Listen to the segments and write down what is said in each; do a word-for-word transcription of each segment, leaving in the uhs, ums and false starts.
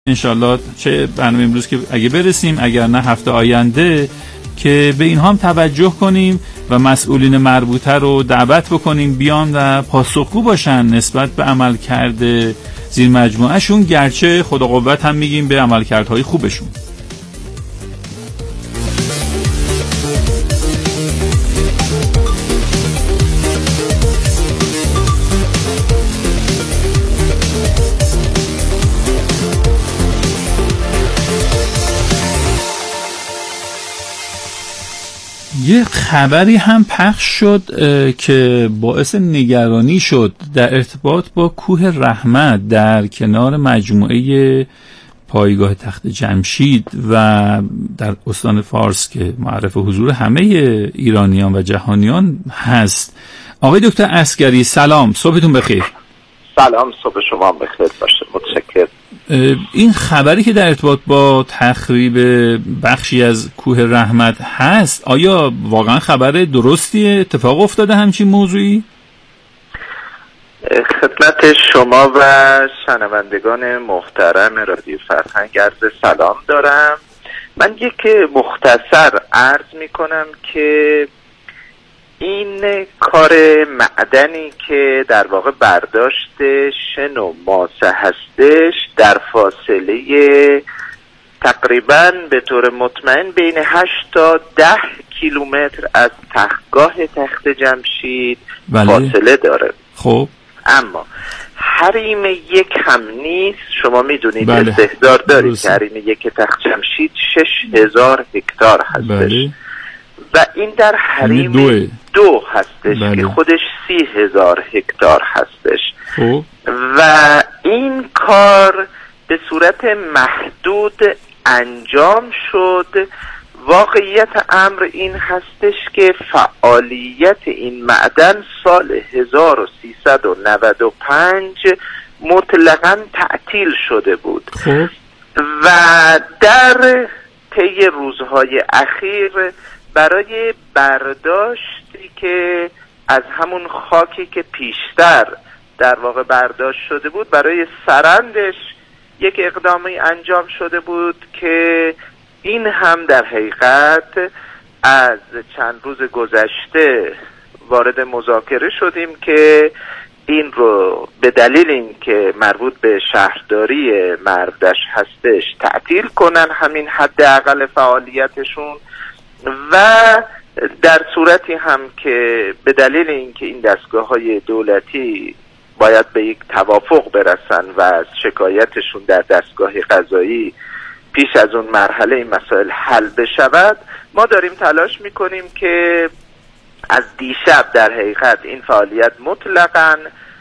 انشالله چه برنامه امروز که اگه برسیم، اگر نه هفته آینده، که به اینها هم توجه کنیم و مسئولین مربوطه رو دعوت بکنیم بیان و پاسخگو باشن نسبت به عملکرد زیر مجموعه شون، گرچه خدا قوت هم میگیم به عملکردهای خوبشون. یه خبری هم پخش شد که باعث نگرانی شد در ارتباط با کوه رحمت در کنار مجموعه پایگاه تخت جمشید و در استان فارس که معرف حضور همه ایرانیان و جهانیان هست. آقای دکتر عسگری سلام، صبحتون بخیر. سلام، صبح شما بخیر باشه، متشکرم. این خبری که در ارتباط با تخریب بخشی از کوه رحمت هست، آیا واقعا خبر درستی اتفاق افتاده همچین موضوعی؟ خدمت شما و شنوندگان محترم رادیو فرهنگ عرض سلام دارم. من یک مختصر عرض می کنم که این کار معدنی که در واقع برداشت شن و ماسه هستش در فاصله تقریباً به طور مطمئن بین هشت تا ده کیلومتر از تختگاه تخت جمشید بله. فاصله داره. خب اما حریم یک هم نیست. شما میدونید بله. استحضار دارید که حریم یک تخت جمشید شش هزار هکتار هستش بله. و این در حریم دو هستش بله. که خودش سی هزار هکتار هستش خوب. و این کار به صورت محدود انجام شد. واقعیت امر این هستش که فعالیت این معدن سال هزار و سیصد و نود و پنج مطلقاً تعطیل شده بود خوب. و در طی روزهای اخیر برای برداشتی که از همون خاکی که پیشتر در واقع برداشت شده بود برای سرندش یک اقدامی انجام شده بود که این هم در حقیقت از چند روز گذشته وارد مذاکره شدیم که این رو به دلیل این که مربوط به شهرداری مرودشت هستش تعطیل کنن همین حداقل فعالیتشون، و در صورتی هم که به دلیل اینکه این دستگاه‌های دولتی باید به یک توافق برسن و از شکایتشون در دستگاه قضایی پیش از اون مرحله این مسائل حل بشود، ما داریم تلاش میکنیم که از دیشب در حقیقت این فعالیت مطلقاً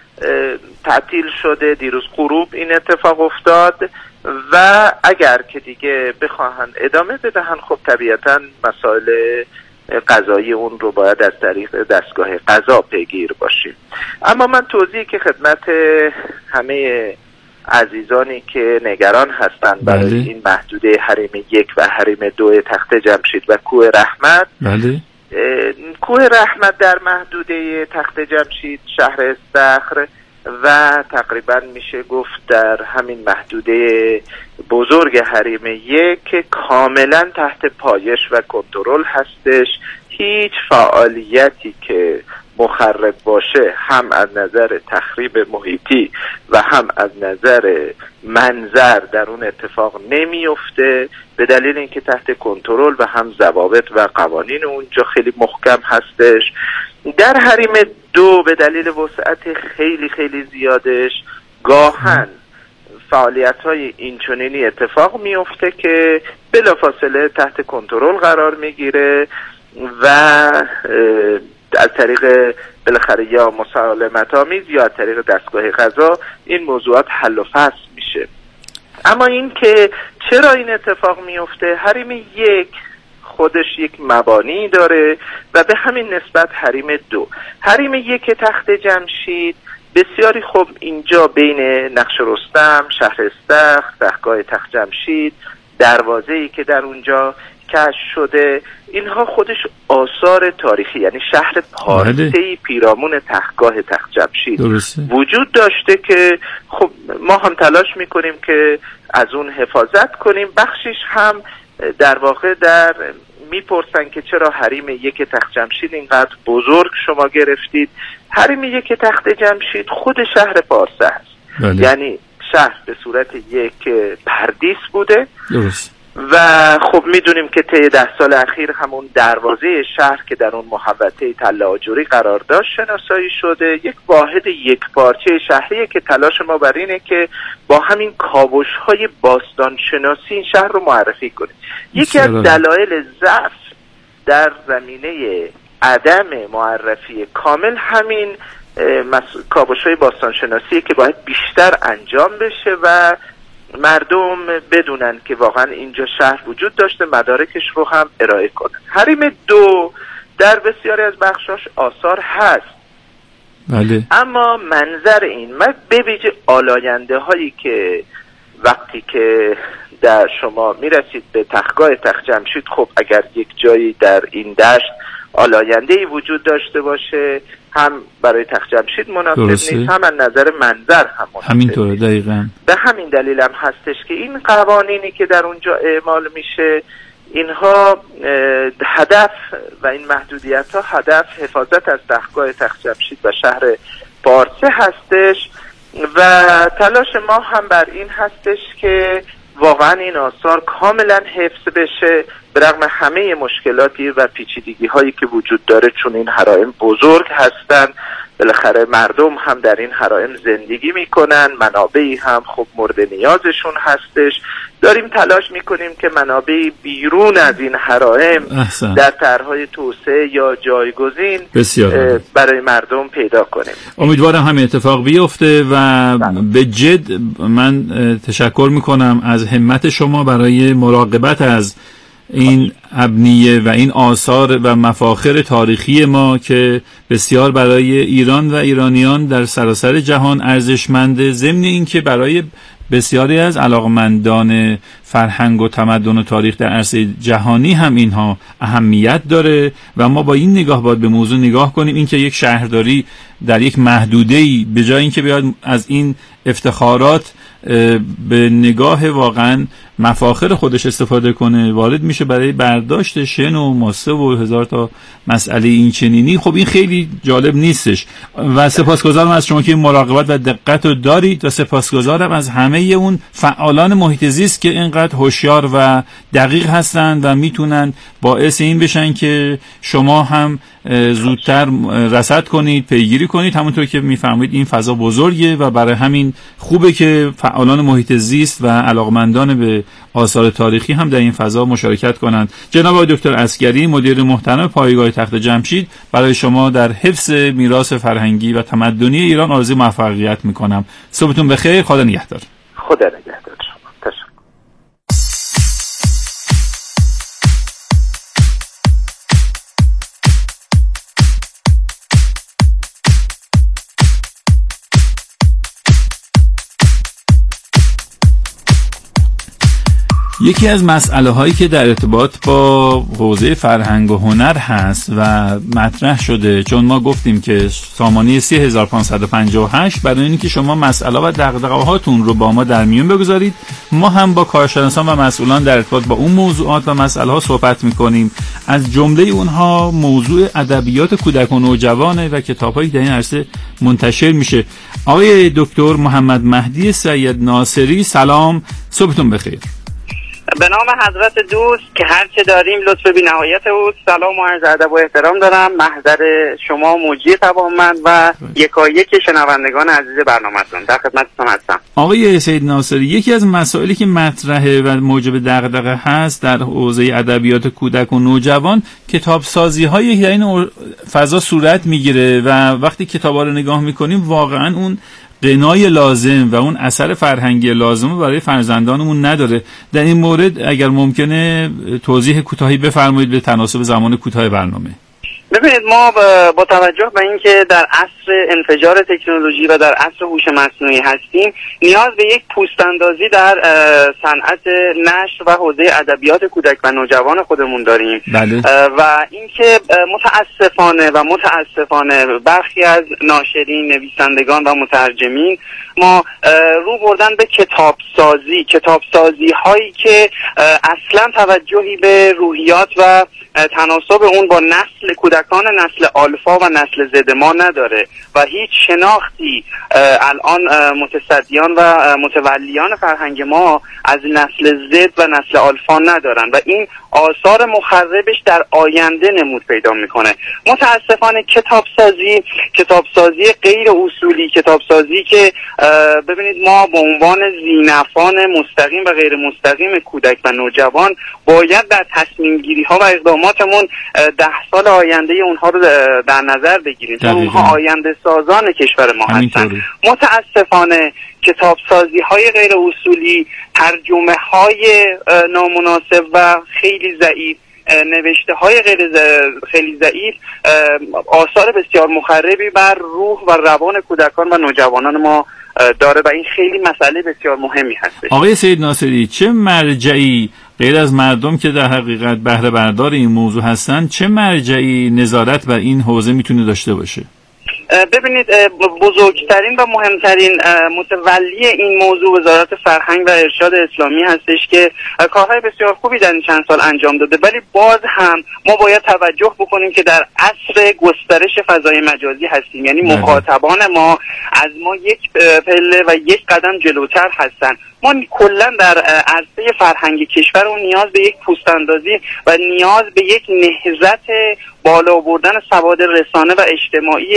تعطیل شده. دیروز غروب این اتفاق افتاد و اگر که دیگه بخواهن ادامه بدهن خب طبیعتاً مسائل قضایی اون رو باید از طریق دستگاه قضا پیگیر باشیم. اما من توضیحی که خدمت همه عزیزانی که نگران هستند برای بله. این محدوده حریم یک و حریم دو تخت جمشید و کوه رحمت بله. کوه رحمت در محدوده تخت جمشید شهر استخر و تقریبا میشه گفت در همین محدوده بزرگ حریم یک کاملا تحت پایش و کنترل هستش. هیچ فعالیتی که مخرب باشه هم از نظر تخریب محیطی و هم از نظر منظر در اون اتفاق نمیفته به دلیل اینکه تحت کنترل و هم ضوابط و قوانین اونجا خیلی محکم هستش. در حریم دو به دلیل وسعت خیلی خیلی زیادش گاهن فعالیت‌های اینچنینی اتفاق میفته که بلافاصله تحت کنترل قرار میگیره و از طریق بالاخره یا مسالمت آمیز یا از طریق دستگاه قضا این موضوعات حل و فصل میشه. اما این که چرا این اتفاق میفته، حریم یک خودش یک مبانی داره و به همین نسبت حریم دو. حریم یک تخت جمشید بسیاری خوب اینجا بین نقش رستم، شهر استخر، دهگاه تخت جمشید، دروازه‌ای که در اونجا کشف شده، اینها خودش آثار تاریخی، یعنی شهر پارسه‌ای پیرامون تختگاه تخت جمشید وجود داشته که خب ما هم تلاش میکنیم که از اون حفاظت کنیم. بخشیش هم در واقع در میپرسن که چرا حریم یک تخت جمشید اینقدر بزرگ شما گرفتید. حریم یک تخت جمشید خود شهر پارسه است، بله. یعنی شهر به صورت یک پردیس بوده درست. و خب میدونیم که طی ده سال اخیر همون دروازه شهر که در اون محوطه تله آجوری قرار داشت شناسایی شده. یک واحد یک پارچه شهریه که تلاش ما بر اینه که با همین کاوش‌های باستان شناسی این شهر رو معرفی کنیم. یکی از دلایل ضعف در زمینه عدم معرفی کامل همین کاوش‌های باستان شناسی که باید بیشتر انجام بشه و مردم بدونن که واقعا اینجا شهر وجود داشته، مدارکش رو هم ارائه کنن. حریم دو در بسیاری از بخشاش آثار هست، بله. اما منظر این من به ویژه آلاینده هایی که وقتی که در شما میرسید به تختگاه تخت جمشید، خب اگر یک جایی در این دشت آلاینده‌ای وجود داشته باشه هم برای تخت جمشید مناسب درسته. نیست، هم از نظر منظر هم مناسب همینطوره دقیقاً. به همین دلیل هم هستش که این قوانینی که در اونجا اعمال میشه اینها هدف و این محدودیت ها هدف حفاظت از تختگاه تخت جمشید و شهر پارسه هستش و تلاش ما هم بر این هستش که واقعا این آثار کاملا حفظ بشه به رغم همه مشکلاتی و پیچیدگی هایی که وجود داره، چون این حرائم بزرگ هستن، بالاخره مردم هم در این حرائم زندگی میکنن، منابعی هم خب مورد نیازشون هستش. داریم تلاش میکنیم که منابعی بیرون از این حرائم احسن. در طرحهای توسعه یا جایگزین برای مردم پیدا کنیم. امیدوارم همین اتفاق بیفته و بله. به جد من تشکر میکنم از همت شما برای مراقبت از این ابنیه و این آثار و مفاخر تاریخی ما که بسیار برای ایران و ایرانیان در سراسر جهان ارزشمنده، ضمن این که برای بسیاری از علاقمندان فرهنگ و تمدن و تاریخ در عرصه جهانی هم اینها اهمیت داره و ما با این نگاه باید به موضوع نگاه کنیم. این که یک شهرداری در یک محدوده‌ای به جای اینکه بیاد از این افتخارات به نگاه واقعا مفاخر خودش استفاده کنه، وارد میشه برای برداشت شن و ماسه و هزار تا مسئله این چنینی، خب این خیلی جالب نیستش و سپاسگزارم از شما که مراقبت و دقت رو دارید و سپاسگزارم از همه اون فعالان محیط زیست که اینقدر هوشیار و دقیق هستند و میتونن باعث این بشن که شما هم زودتر رصد کنید، پیگیری کنید. همونطور که میفهمید این فضا بزرگه و برای همین خوبه که فعالان محیط زیست و علاقمندان به آثار تاریخی هم در این فضا مشارکت کنند. جناب آقای دکتر عسگری، مدیر محترم پایگاه تخت جمشید، برای شما در حفظ میراث فرهنگی و تمدنی ایران آرزوی موفقیت میکنم. صبحتون بخیر، خدا نگهدار. خدا نگهدار شما. تشکر. یکی از مسئله هایی که در ارتباط با حوزه فرهنگ و هنر هست و مطرح شده، چون ما گفتیم که سامانه سه هزار و پانصد و پنجاه و هشت برای اینکه شما مسئله و دغدغه هاتون رو با ما در میون بگذارید، ما هم با کارشناسان و مسئولان در ارتباط با اون موضوعات و مسئله ها صحبت میکنیم. از جمله اونها موضوع ادبیات کودک و نوجوانه و کتاب‌هایی در این عرصه منتشر میشه. آقای دکتر محمد مهدی سید ناصری، سلام، صبحتون بخیر. به نام حضرت دوست که هرچه داریم لطف بی نهایت اوست. سلام و عرض ادب و احترام دارم محضر شما موجی توانمند و یکایک شنوندگان عزیز برنامه‌تون. در خدمتتون هستم. آقای سید ناصری، یکی از مسائلی که مطرحه و موجب دغدغه هست در حوزه ادبیات کودک و نوجوان، کتاب سازی هایی در این فضا صورت میگیره و وقتی کتابا رو نگاه میکنیم واقعا اون غنای لازم و اون اثر فرهنگی لازم برای فرزندانمون نداره. در این مورد اگر ممکنه توضیح کوتاهی بفرمایید به تناسب زمان کوتاه برنامه. ببینید ما با توجه به اینکه در عصر انفجار تکنولوژی و در عصر هوش مصنوعی هستیم، نیاز به یک پوست‌اندازی در صنعت نشر و حوزه ادبیات کودک و نوجوان خودمون داریم. بله. و اینکه متاسفانه و متاسفانه برخی از ناشرین، نویسندگان و مترجمین ما رو بردن به کتابسازی، کتابسازی هایی که اصلا توجهی به روحیات و تناسب اون با نسل کودکان نسل آلفا و نسل زد ما نداره و هیچ شناختی الان متصدیان و متولیان فرهنگ ما از نسل زد و نسل آلفا ندارن و این آثار مخربش در آینده نمود پیدا میکنه. متاسفانه کتابسازی کتابسازی غیر اصولی، کتابسازی که ببینید ما به عنوان ذینفعان مستقیم و غیر مستقیم کودک و نوجوان باید در تصمیم گیری ها و اقداماتمون ده سال آینده اونها رو در نظر بگیریم، چون اونها آینده سازان کشور ما هستن. متاسفانه کتابسازی های غیر اصولی، ترجمه های نامناسب و خیلی ضعیف، نوشته های غیر خیلی ضعیف آثار بسیار مخربی بر روح و روان کودکان و نوجوانان ما داره و این خیلی مسئله بسیار مهمی هستش. آقای سید ناصری، چه مرجعی غیر از مردم که در حقیقت بهره بردار این موضوع هستن، چه مرجعی نظارت بر این حوزه میتونه داشته باشه؟ ببینید بزرگترین و مهمترین متولی این موضوع وزارت فرهنگ و ارشاد اسلامی هستش که کارهای بسیار خوبی در این چند سال انجام داده، ولی باز هم ما باید توجه بکنیم که در عصر گسترش فضای مجازی هستیم، یعنی مخاطبان ما از ما یک پله و یک قدم جلوتر هستن. ما کلا در عرصه فرهنگ کشورمون نیاز به یک پوست‌اندازی و نیاز به یک نهضت بالا بردن سواد رسانه و اجتماعی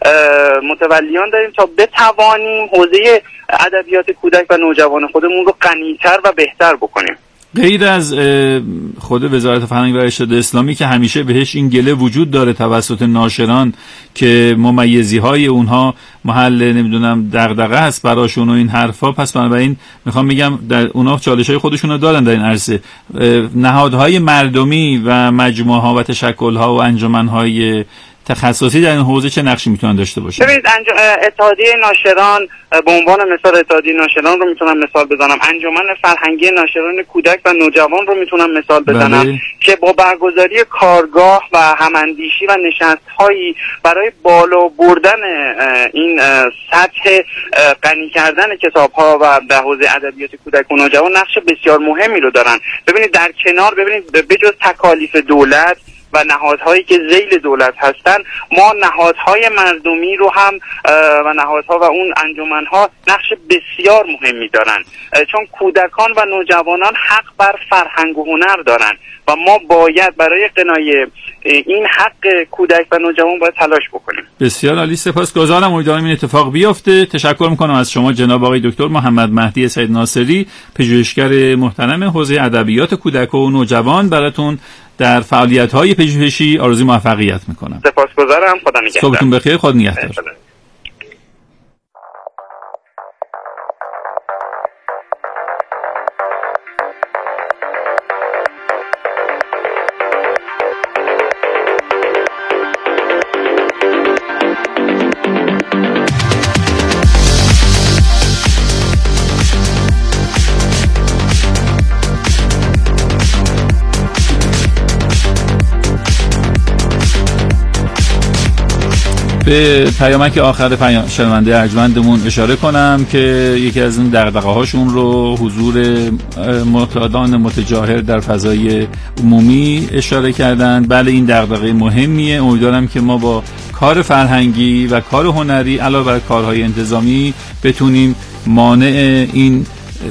متولیان داریم تا بتوانیم حوزه ادبیات کودک و نوجوان خودمون رو غنی‌تر و بهتر بکنیم. غیر از خود وزارت فرهنگ و ارشاد اسلامی که همیشه بهش این گله وجود داره توسط ناشران که ممیزی های اونها محل نمیدونم دغدغه هست براشون و این حرفا، پس بنابراین میخوام بگم در اونها چالش های خودشون رو دارن در این عرصه. نهادهای مردمی و مجموعه ها و تشکل ها و انجمن های تخصصی در این حوزه چه نقشی میتونن داشته باشن؟ ببینید اتحادیه ناشران به عنوان مثال اتحادیه ناشران رو میتونم مثال بزنم، انجمن فرهنگی ناشران کودک و نوجوان رو میتونم مثال بزنم بله. که با برگزاری کارگاه و هماندیشی و نشست‌هایی برای بالا بردن این سطح غنی کردن کتاب‌ها و در حوزه ادبیات کودک و نوجوان نقش بسیار مهمی رو دارن. ببینید در کنار ببینید بجز تکالیف دولت و نهادهایی که ذیل دولت هستن، ما نهادهای مردمی رو هم و نهادها و اون انجمنها نقش بسیار مهمی دارن، چون کودکان و نوجوانان حق بر فرهنگ و هنر دارن و ما باید برای قنای این حق کودک و نوجوان باید تلاش بکنیم. بسیار عالی، سپاسگزارم. امیدوارم این اتفاق بیفته. تشکر میکنم از شما جناب آقای دکتر محمد مهدی سید ناصری، پژوهشگر محترم حوزه ادبیات کودک و نوجوان. براتون در فعالیت‌های پژوهشی آرزوی موفقیت میکنم. سپاسگزارم. خدا نگهدار. صبحتون بخیر. خدا نگهدار. به پیامک آخر پیام شنونده ارجمندمون اشاره کنم که یکی از این دغدغه‌هاشون رو حضور معتادان متجاهر در فضای عمومی اشاره کردند. بله این دغدغه مهمیه. امیدوارم که ما با کار فرهنگی و کار هنری علاوه بر کارهای انتظامی بتونیم مانع این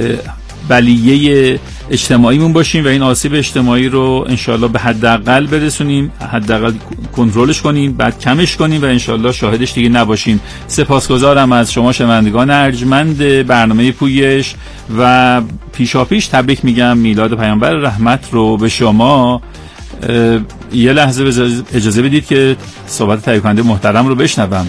بلیه اجتماعیمون باشیم و این آسیب اجتماعی رو انشالله به حداقل برسونیم، حداقل کنترلش کنیم، بعد کمش کنیم و انشالله شاهدش دیگه نباشیم. سپاسگزارم از شما شنوندگان ارجمند برنامه پویش و پیشاپیش تبریک میگم میلاد پیامبر رحمت رو به شما. یه لحظه اجازه بدید که صحبت تهیه کننده محترم رو بشنوم.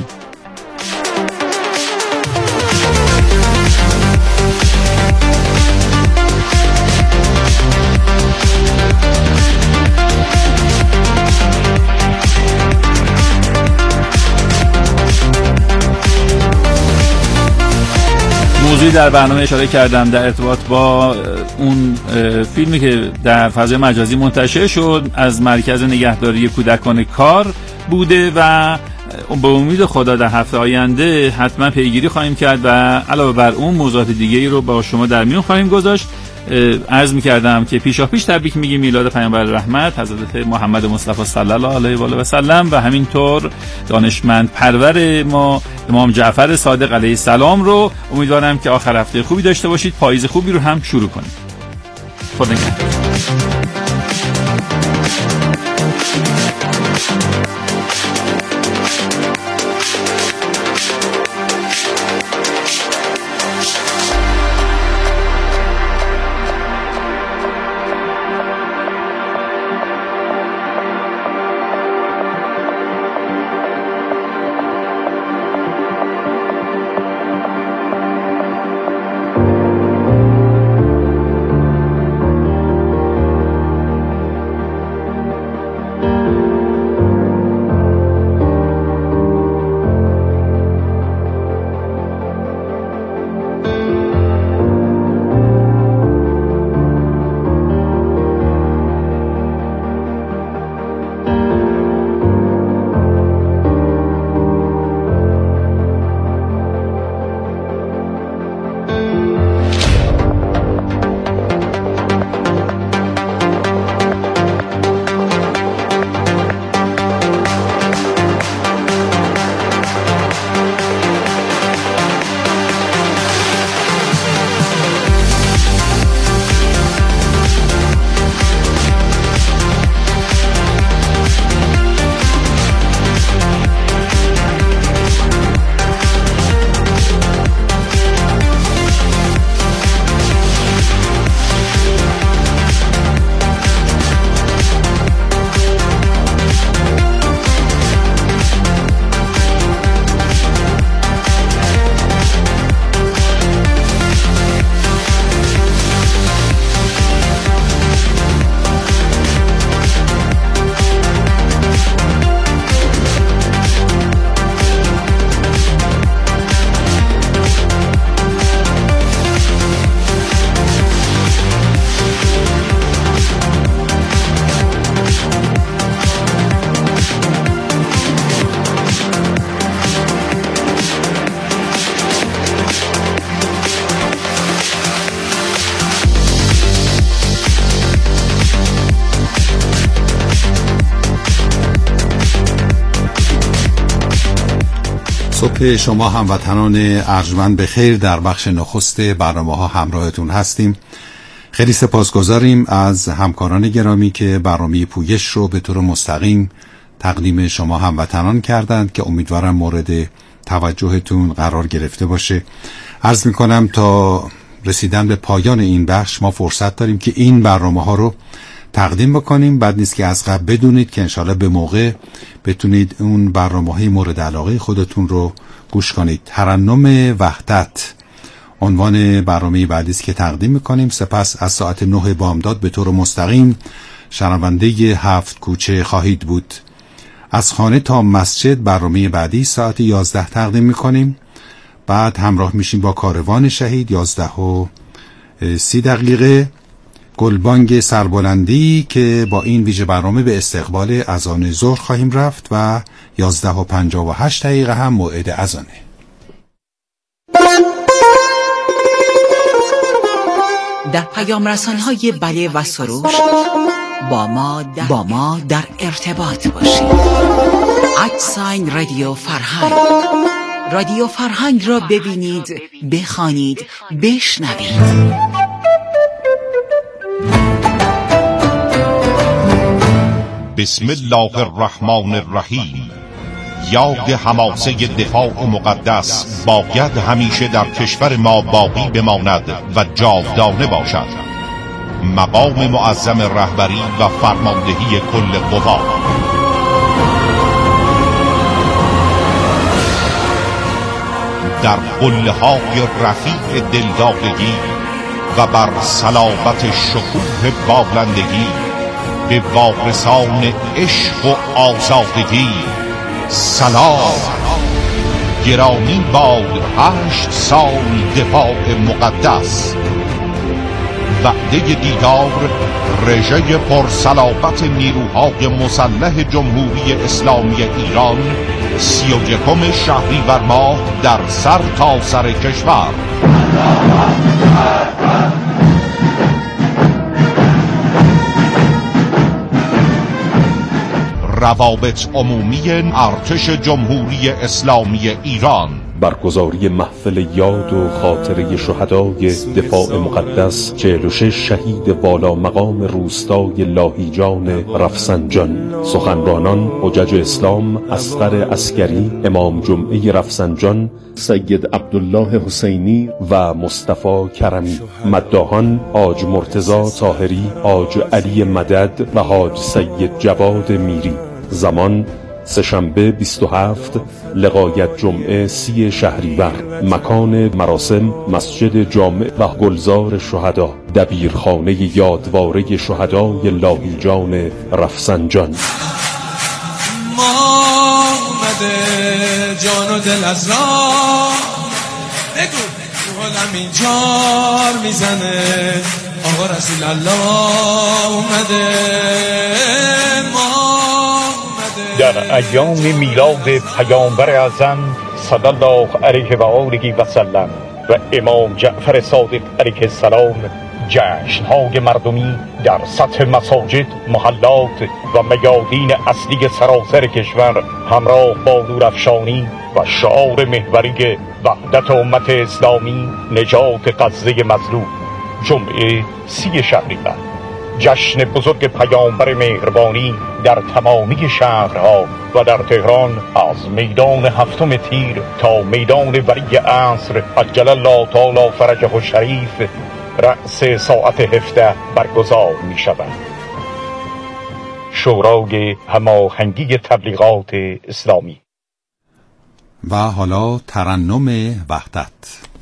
در برنامه اشاره کردم در ارتباط با اون فیلمی که در فضای مجازی منتشر شد از مرکز نگهداری کودکان کار بوده و به امید خدا در هفته آینده حتما پیگیری خواهیم کرد و علاوه بر اون موضوعات دیگه‌ای رو با شما در میون خواهیم گذاشت. عرض می‌کردم که پیشا پیش تبریک میگیم میلاد پیامبر رحمت حضرت محمد مصطفی صلی الله علیه و آله و سلم و همینطور دانشمند پرور ما امام جعفر صادق علیه السلام رو. امیدوارم که آخر هفته خوبی داشته باشید، پاییز خوبی رو هم شروع کنید. خدا نگهدار. صبح شما هموطنان ارجمند بخیر. در بخش نخست برنامه ها همراهتون هستیم. خیلی سپاسگزاریم از همکاران گرامی که برنامه پویش رو به طور مستقیم تقدیم شما هموطنان کردند که امیدوارم مورد توجهتون قرار گرفته باشه. عرض میکنم تا رسیدن به پایان این بخش ما فرصت داریم که این برنامه ها رو تقدیم بکنیم. بعد نیست که از قبل بدونید که انشالله به موقع بتونید اون برنامه‌های مورد علاقه خودتون رو گوش کنید. ترنم وحدت عنوان برنامه بعدی است که تقدیم میکنیم. سپس از ساعت نه بامداد به طور مستقیم شنونده هفت کوچه خواهید بود. از خانه تا مسجد برنامه بعدی ساعت یازده تقدیم میکنیم. بعد همراه میشیم با کاروان شهید یازده و سی دقیقه. گلبانگ سربلندی که با این ویژه برنامه به استقبال اذان ظهر خواهیم رفت و یازده و پنجاه و هشت دقیقه هم موعد اذانه. در پیام رسان‌های بله و سروش با ما در, با ما در ارتباط باشید. ادساین رادیو فرهنگ. رادیو فرهنگ را ببینید، بخوانید، بشنوید. بسم الله الرحمن الرحیم. یاد حماسه دفاع مقدس باید همیشه در کشور ما باقی بماند و جاودانه باشد. مقام معظم رهبری و فرماندهی کل قوا. در قله‌های رفیع دلدادگی و بر صلابت شکوه بالندگی به وارثان عشق و آزادگی سلام. گرامی باد هشت سال دفاع مقدس. وعده دیدار رژه پرصلابت نیروهای مسلح جمهوری اسلامی ایران سی و یکم شهریور ماه در سر تا سر کشور. روابط عمومی ارتش جمهوری اسلامی ایران. برگزاری محفل یاد و خاطره شهدای دفاع مقدس چهل و شش شهید والا مقام روستای لاهیجان رفسنجان. سخنرانان حجج اسلام اصغر عسکری، امام جمعه رفسنجان سید عبدالله حسینی و مصطفی کرمی. مداحان حاج مرتضی طاهری، حاج علی مدد و حاج سید جواد میری. زمان سه‌شنبه بیست و هفت لقایت جمعه سی شهریور. مکان مراسم مسجد جامع و گلزار شهدا، دبیرخانه یادواره شهدای لاهیجان رفسنجان. ما اومده جان و دل از راه بگو حالم اینجار میزنه آقا رسول الله اومده. ما در ایام میلاد پیامبر اعظم صلی الله علیه و آله و سلم و امام جعفر صادق علیه السلام جشن‌های مردمی در سطح مساجد، محلات و میادین اصلی سراسر کشور همراه با نورافشانی و شعار محوری وحدت امت اسلامی، نجات غزه مظلوم. جمعه سی شهریور، جشن بزرگ پیامبر مهربانی در تمامی شهرها و در تهران از میدان هفتم تیر تا میدان ولی عصر عجل الله تعالی فرجه الشریف رأس ساعت هفده برگزار می شود. شورای هماهنگی تبلیغات اسلامی. و حالا ترنم وحدت.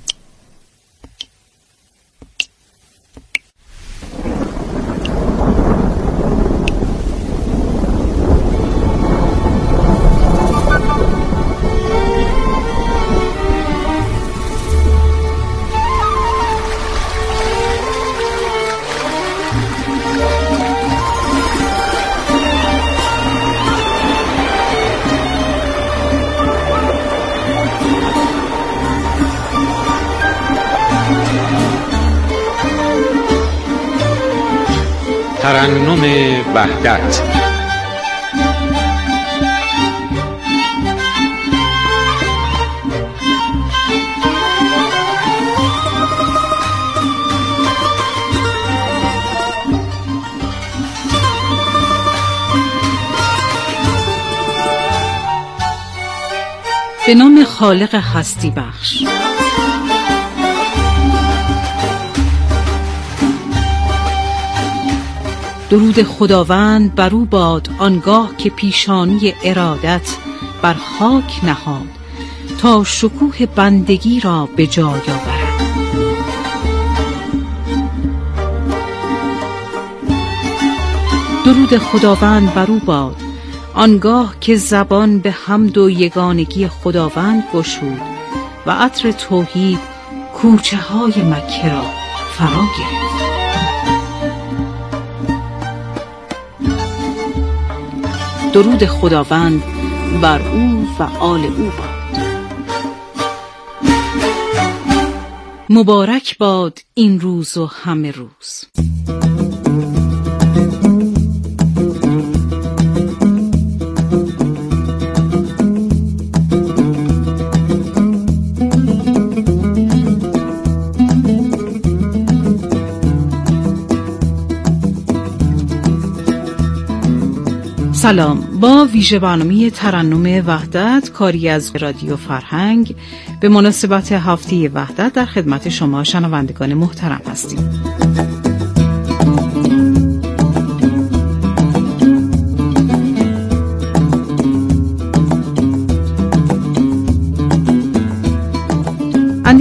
ترنم وحدت. به نام خالق هستی بخش. درود خداوند بر او باد آنگاه که پیشانی ارادت بر خاک نهاد تا شکوه بندگی را به جای آورد. درود خداوند بر او باد آنگاه که زبان به حمد و یگانگی خداوند گشود و عطر توحید کوچه های مکه را فرا گرفت. درود خداوند بر او و آل او باد. مبارک باد این روز و همه روز. سلام. با ویژه برنامه ترنم وحدت، کاری از رادیو فرهنگ، به مناسبت هفته وحدت در خدمت شما شنوندگان محترم هستیم.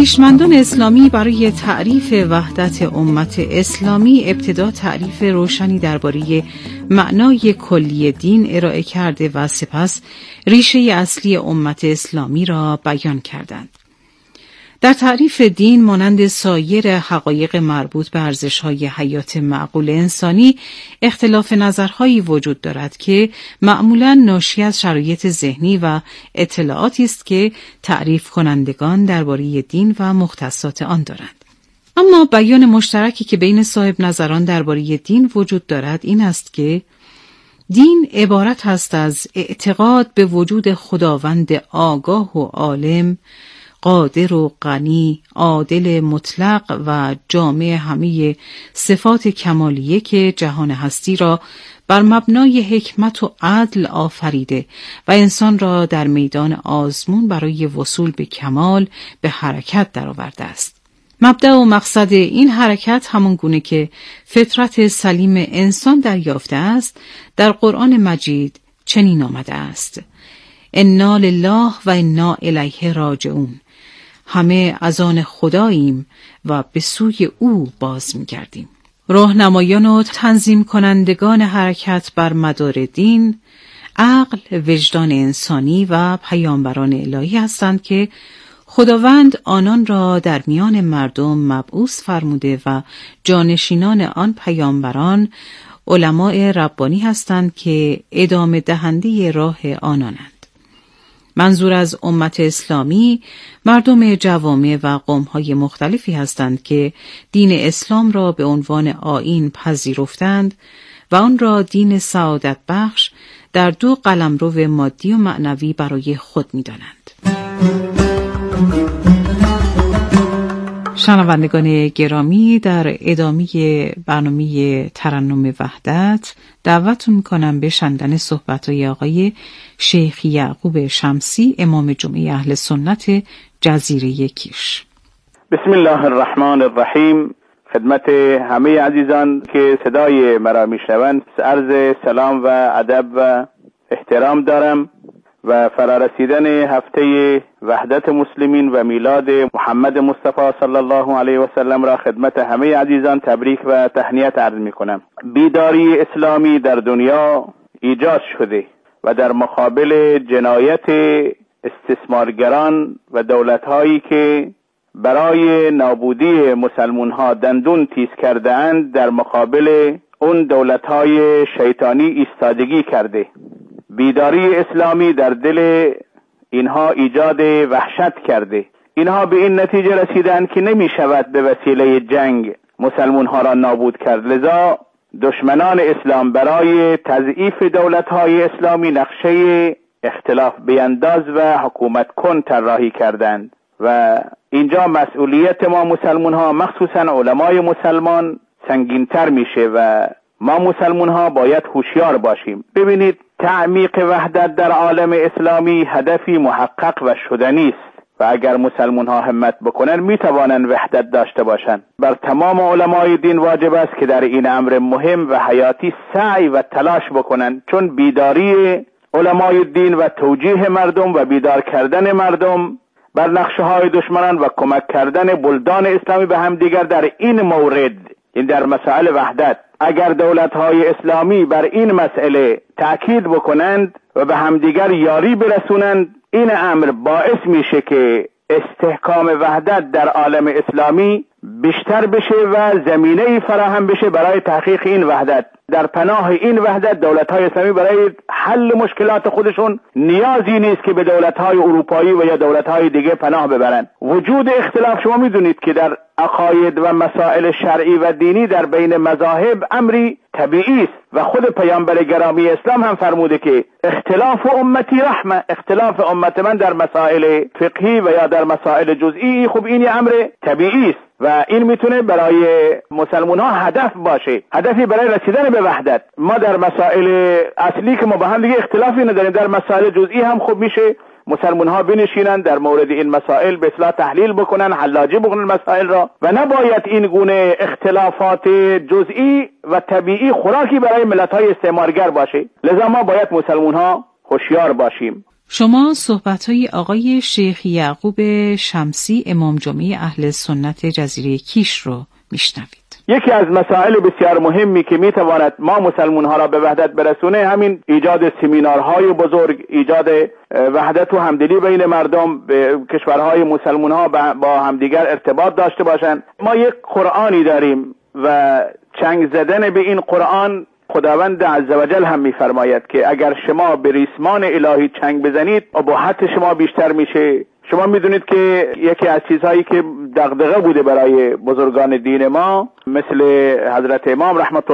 دانشمندان اسلامی برای تعریف وحدت امت اسلامی ابتدا تعریف روشنی درباره معنای کلی دین ارائه کرده و سپس ریشه اصلی امت اسلامی را بیان کردند. در تعریف دین مانند سایر حقایق مربوط به ارزش‌های حیات معقول انسانی اختلاف نظرهایی وجود دارد که معمولاً ناشی از شرایط ذهنی و اطلاعاتی است که تعریف کنندگان درباره دین و مختصات آن دارند. اما بیان مشترکی که بین صاحب نظران درباره دین وجود دارد این است که دین عبارت است از اعتقاد به وجود خداوند آگاه و عالم، قادر و غنی، عادل مطلق و جامع همه صفات کمالیه که جهان هستی را بر مبنای حکمت و عدل آفریده و انسان را در میدان آزمون برای وصول به کمال به حرکت درآورده است. مبدأ و مقصد این حرکت همان گونه که فطرت سلیم انسان دریافته است در قرآن مجید چنین آمده است: انا لله و انا الیه راجعون. همه از آن خداییم و به سوی او باز می‌گردیم. راهنمایان و تنظیم کنندگان حرکت بر مدار دین، عقل، وجدان انسانی و پیامبران الهی هستند که خداوند آنان را در میان مردم مبعوث فرموده و جانشینان آن پیامبران علماء ربانی هستند که ادامه دهنده راه آنانند. منظور از امت اسلامی مردم جوامع و قوم‌های مختلفی هستند که دین اسلام را به عنوان آیین پذیرفتند و آن را دین سعادت بخش در دو قلمرو مادی و معنوی برای خود می‌دانند. شنوندگان گرامی، در ادامه برنامه ترنم وحدت دعوتتون میکنم به شنیدن صحبت‌های آقای شیخ یعقوب شمسی، امام جمعه اهل سنت جزیره کیش. بسم الله الرحمن الرحیم. خدمت همه عزیزان که صدای مرا میشنوند عرض سلام و ادب و احترام دارم و فرارسیدن هفته وحدت مسلمین و میلاد محمد مصطفی صلی الله علیه و سلم را خدمت همه عزیزان تبریک و تهنیت عرض می کنم. بیداری اسلامی در دنیا ایجاد شده و در مقابل جنایت استثمارگران و دولت‌هایی که برای نابودی مسلمان‌ها دندون تیز کرده اند در مقابل اون دولت‌های شیطانی ایستادگی کرده. بیداری اسلامی در دل اینها ایجاد وحشت کرده. اینها به این نتیجه رسیدند که نمی شود به وسیله جنگ مسلمان ها را نابود کرد. لذا دشمنان اسلام برای تضعیف دولت های اسلامی نقشه اختلاف بینداز و حکومت کن طراحی کردند و اینجا مسئولیت ما مسلمان ها مخصوصا علمای مسلمان سنگین‌تر میشه و ما مسلمان ها باید هوشیار باشیم. ببینید، تعمیق وحدت در عالم اسلامی هدفی محقق و شدنی است و اگر مسلمان ها همت بکنن میتوانند وحدت داشته باشند. بر تمام علمای دین واجب است که در این امر مهم و حیاتی سعی و تلاش بکنند، چون بیداری علمای دین و توجیه مردم و بیدار کردن مردم بر نقشه های دشمنان و کمک کردن بلدان اسلامی به هم دیگر در این مورد، این در مسائل وحدت، اگر دولت‌های اسلامی بر این مسئله تأکید بکنند و به همدیگر یاری برسونند، این امر باعث میشه که استحکام وحدت در عالم اسلامی بیشتر بشه و زمینه‌ای فراهم بشه برای تحقیق این وحدت. در پناه این وحدت دولت‌های اسلامی برای حل مشکلات خودشون نیازی نیست که به دولت‌های اروپایی و یا دولت‌های دیگه پناه ببرند. وجود اختلاف، شما می‌دونید که در عقاید و مسائل شرعی و دینی در بین مذاهب امری طبیعی است و خود پیامبر گرامی اسلام هم فرموده که اختلاف امتی رحمه، اختلاف امت من در مسائل فقهی و یا در مسائل جزئی، خب این امر طبیعی است و این میتونه برای مسلمان ها هدف باشه، هدفی برای رسیدن به وحدت. ما در مسائل اصلی که ما با هم دیگه اختلافی نداریم، در مسائل جزئی هم خوب میشه مسلمان ها بنشینن در مورد این مسائل به اصلاح تحلیل بکنن، حلاجی بکنن مسائل را و نباید این گونه اختلافات جزئی و طبیعی خوراکی برای ملت های استعمارگر باشه. لذا ما باید مسلمان ها هوشیار باشیم. شما صحبت‌های آقای شیخ یعقوب شمسی امام جمعه اهل سنت جزیره کیش رو میشنوید. یکی از مسائل بسیار مهمی که میتواند ما مسلمان ها را به وحدت برسونه همین ایجاد سمینارهای بزرگ، ایجاد وحدت و همدلی بین مردم، به کشورهای مسلمان ها با همدیگر ارتباط داشته باشند. ما یک قرآنی داریم و چنگ زدن به این قرآن خداوند عزوجل هم میفرماید که اگر شما به ریسمان الهی چنگ بزنید اباحت شما بیشتر میشه. شما میدونید که یکی از چیزهایی که دغدغه بوده برای بزرگان دین ما مثل حضرت امام رحمت